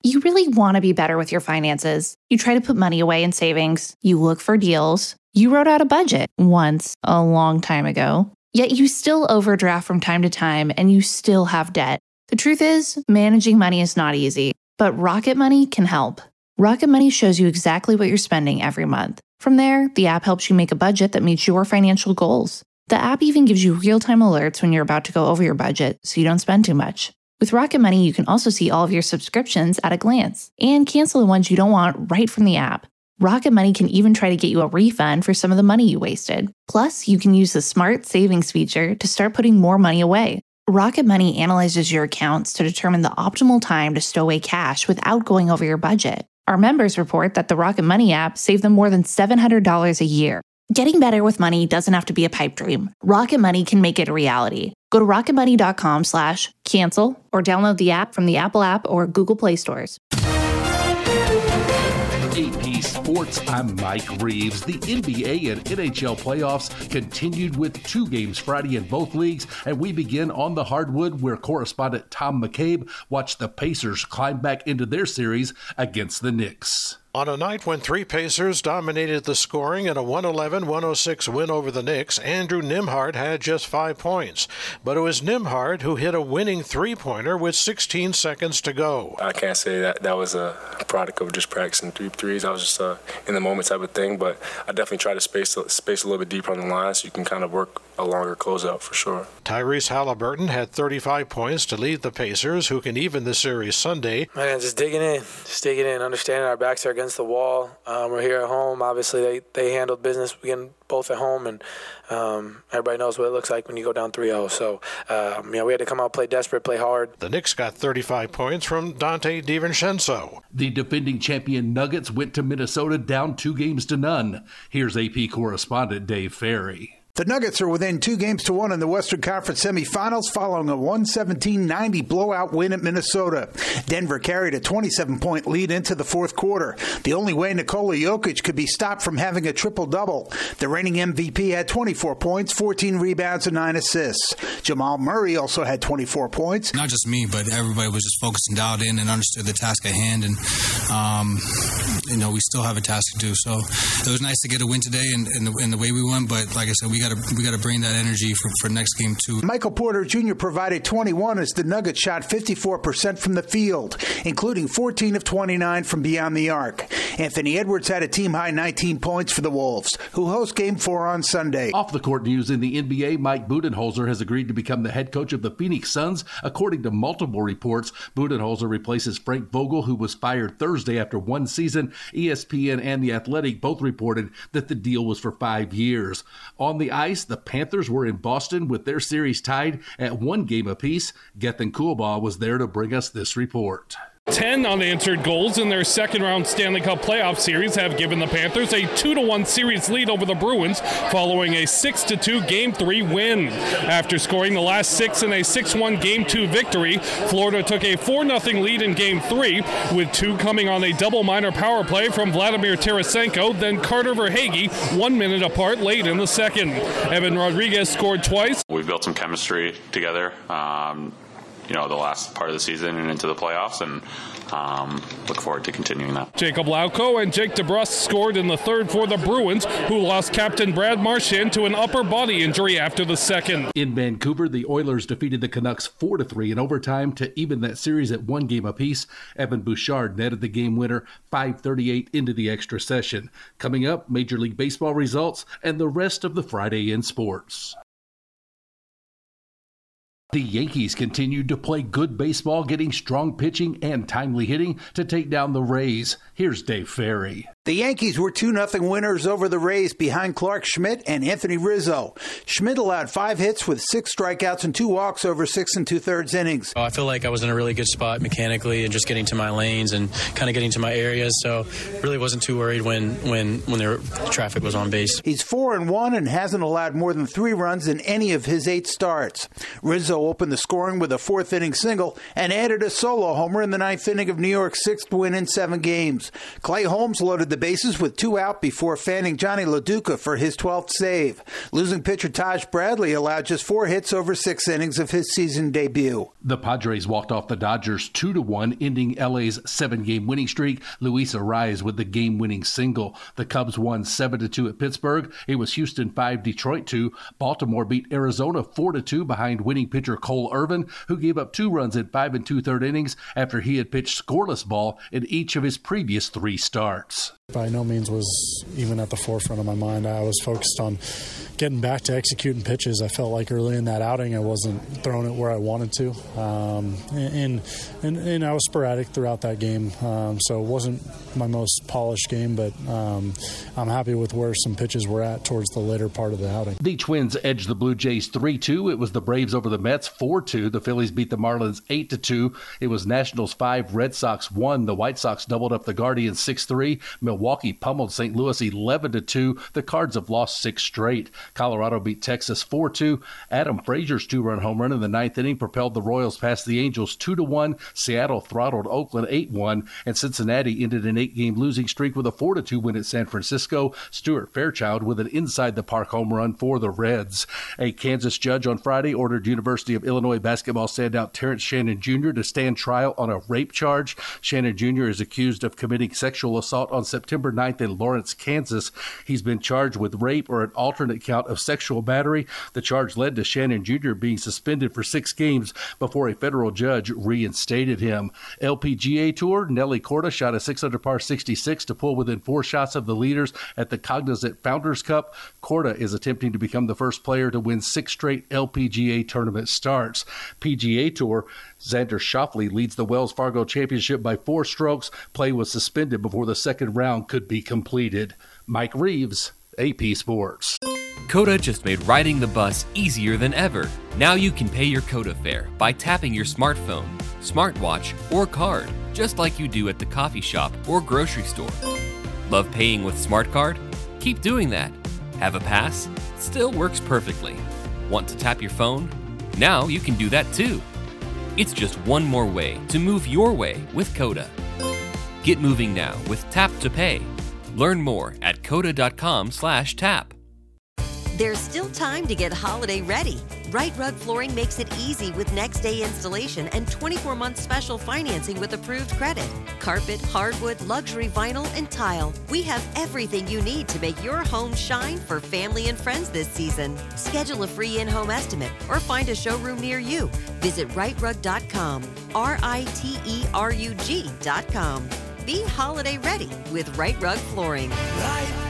You really want to be better with your finances. You try to put money away in savings. You look for deals. You wrote out a budget once, a long time ago. Yet you still overdraft from time to time and you still have debt. The truth is, managing money is not easy, but Rocket Money can help. Rocket Money shows you exactly what you're spending every month. From there, the app helps you make a budget that meets your financial goals. The app even gives you real-time alerts when you're about to go over your budget so you don't spend too much. With Rocket Money, you can also see all of your subscriptions at a glance and cancel the ones you don't want right from the app. Rocket Money can even try to get you a refund for some of the money you wasted. Plus, you can use the Smart Savings feature to start putting more money away. Rocket Money analyzes your accounts to determine the optimal time to stow away cash without going over your budget. Our members report that the Rocket Money app saved them more than $700 a year. Getting better with money doesn't have to be a pipe dream. Rocket Money can make it a reality. Go to rocketmoney.com/cancel or download the app from the Apple app or Google Play stores. AP Sports, I'm Mike Reeves. The NBA and NHL playoffs continued with 2 games Friday in both leagues, and we begin on the hardwood where correspondent Tom McCabe watched the Pacers climb back into their series against the Knicks. On a night when 3 Pacers dominated the scoring in a 111-106 win over the Knicks, Andrew Nembhard had just 5 points. But it was Nembhard who hit a winning three-pointer with 16 seconds to go. I can't say that was a product of just practicing threes. I was just in the moment type of thing, but I definitely try to space a little bit deeper on the line so you can kind of work a longer closeout for sure. Tyrese Halliburton had 35 points to lead the Pacers, who can even the series Sunday. Man, just digging in, understanding our backs are against the wall. We're here at home. Obviously, they handled business again, both at home, and everybody knows what it looks like when you go down 3-0. So, we had to come out, play desperate, play hard. The Knicks got 35 points from Dante DiVincenzo. The defending champion Nuggets went to Minnesota down 2-0. Here's AP correspondent Dave Ferry. The Nuggets are within 2-1 in the Western Conference semifinals following a 117-90 blowout win at Minnesota. Denver carried a 27-point lead into the fourth quarter. The only way Nikola Jokic could be stopped from having a triple-double. The reigning MVP had 24 points, 14 rebounds, and 9 assists. Jamal Murray also had 24 points. Not just me, but everybody was just focused and dialed in and understood the task at hand. And, we still have a task to do. So it was nice to get a win today and the way we won. But like I said, we got to bring that energy for next game too. Michael Porter Jr. provided 21 as the Nuggets shot 54% from the field, including 14 of 29 from beyond the arc. Anthony Edwards had a team-high 19 points for the Wolves, who host Game 4 on Sunday. Off the court news in the NBA, Mike Budenholzer has agreed to become the head coach of the Phoenix Suns. According to multiple reports, Budenholzer replaces Frank Vogel, who was fired Thursday after one season. ESPN and The Athletic both reported that the deal was for 5 years. On the ice, the Panthers were in Boston with their series tied at 1 game apiece. Gethin Coolbaugh was there to bring us this report. 10 unanswered goals in their second-round Stanley Cup playoff series have given the Panthers a 2-1 series lead over the Bruins following a 6-2 Game 3 win. After scoring the last 6 in a 6-1 Game 2 victory, Florida took a 4-0 lead in Game 3, with 2 coming on a double minor power play from Vladimir Tarasenko, then Carter Verhaeghe 1 minute apart late in the second. Evan Rodriguez scored twice. We've built some chemistry together. The last part of the season and into the playoffs, and look forward to continuing that. Jacob Lauko and Jake DeBrusk scored in the third for the Bruins, who lost captain Brad Marchand to an upper body injury after the second. In Vancouver, the Oilers defeated the Canucks 4-3 in overtime to even that series at 1 game apiece. Evan Bouchard netted the game winner 5:38 into the extra session. Coming up, Major League Baseball results and the rest of the Friday in sports. The Yankees continued to play good baseball, getting strong pitching and timely hitting to take down the Rays. Here's Dave Ferry. The Yankees were 2-0 winners over the Rays behind Clark Schmidt and Anthony Rizzo. Schmidt allowed 5 hits with 6 strikeouts and 2 walks over 6 2/3 innings. I feel like I was in a really good spot mechanically and just getting to my lanes and kind of getting to my areas, so really wasn't too worried when the traffic was on base. He's 4-1 and hasn't allowed more than 3 runs in any of his 8 starts. Rizzo opened the scoring with a 4th-inning single and added a solo homer in the 9th inning of New York's 6th win in 7 games. Clay Holmes loaded the bases with 2 out before fanning Johnny LaDuca for his 12th save. Losing pitcher Taj Bradley allowed just 4 hits over 6 innings of his season debut. The Padres walked off the Dodgers 2-1, ending LA's 7-game winning streak. Luis Arraez with the game-winning single. The Cubs won 7-2 at Pittsburgh. It was Houston 5, Detroit 2. Baltimore beat Arizona 4-2 behind winning pitcher Cole Irvin, who gave up 2 runs in 5 2/3 innings after he had pitched scoreless ball in each of his previous 3 starts. By no means was even at the forefront of my mind. I was focused on getting back to executing pitches. I felt like early in that outing I wasn't throwing it where I wanted to. And I was sporadic throughout that game. So it wasn't my most polished game, but I'm happy with where some pitches were at towards the later part of the outing. The Twins edged the Blue Jays 3-2. It was the Braves over the Mets 4-2. The Phillies beat the Marlins 8-2. It was Nationals 5, Red Sox 1. The White Sox doubled up the Guardians 6-3. Milwaukee pummeled St. Louis 11-2. The Cards have lost 6 straight. Colorado beat Texas 4-2. Adam Frazier's 2-run home run in the 9th inning propelled the Royals past the Angels 2-1. Seattle throttled Oakland 8-1. And Cincinnati ended an 8-game losing streak with a 4-2 win at San Francisco. Stuart Fairchild with an inside-the-park home run for the Reds. A Kansas judge on Friday ordered University of Illinois basketball standout Terrence Shannon Jr. to stand trial on a rape charge. Shannon Jr. is accused of committing sexual assault on September 9th in Lawrence, Kansas. He's been charged with rape or an alternate count of sexual battery. The charge led to Shannon Jr. being suspended for 6 games before a federal judge reinstated him. LPGA Tour, Nelly Korda shot a 600 par 66 to pull within 4 shots of the leaders at the Cognizant Founders Cup. Korda is attempting to become the first player to win 6 straight LPGA tournament starts. PGA Tour, Xander Schauffele leads the Wells Fargo Championship by 4 strokes. Play was suspended before the second round could be completed. Mike Reeves, AP Sports. Coda just made riding the bus easier than ever. Now you can pay your Coda fare by tapping your smartphone, smartwatch, or card, just like you do at the coffee shop or grocery store. Love paying with SmartCard? Keep doing that. Have a pass? Still works perfectly. Want to tap your phone? Now you can do that too. It's just one more way to move your way with Coda. Get moving now with Tap to Pay. Learn more at coda.com/tap. There's still time to get holiday ready. Right Rug Flooring makes it easy with next day installation and 24-month special financing with approved credit. Carpet, hardwood, luxury vinyl, and tile. We have everything you need to make your home shine for family and friends this season. Schedule a free in-home estimate or find a showroom near you. Visit rightrug.com, RITERUG.com. Be holiday ready with Right Rug Flooring. Right